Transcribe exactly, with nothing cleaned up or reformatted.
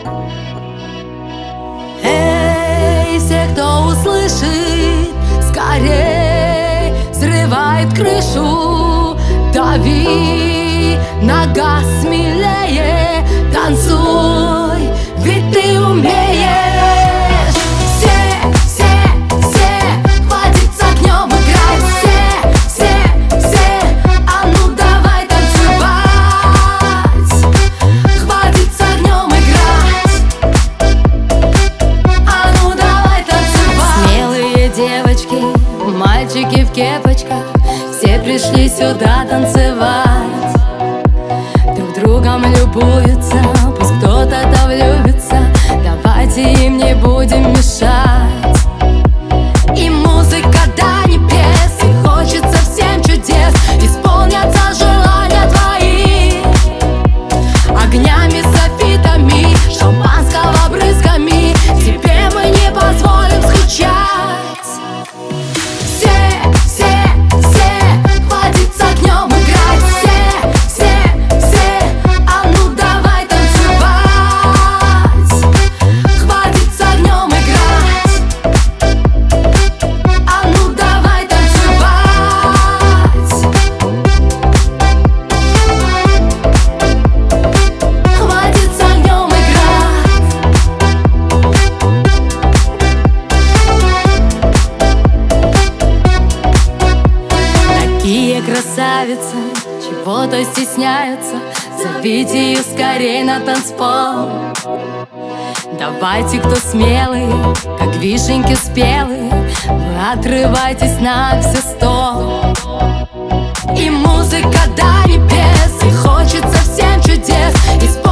Эй, все, кто услышит, скорей срывает крышу, дави на газ смелее, танцуй, ведь ты умеешь. Все, все, все, хватит с огнем играть. Все, все, все, а ну давай танцевать. Хватит с огнем играть, а ну давай танцевать. Смелые девочки, мальчики в кепочках, все пришли сюда танцевать. Друг другом любуются, пусть кто-то-то влюбится, давайте им не будем мешать. И музыка до небес, и хочется всем чудес, исполнятся желания твои. Огнями, софитами, шампанского брызгами, тебе мы не позволим скучать. Красавица, чего-то стесняются, зовите ее скорей на танцпол. Давайте, кто смелый, как вишеньки спелые, вы отрывайтесь на все сто. И музыка до небес, и хочется всем чудес.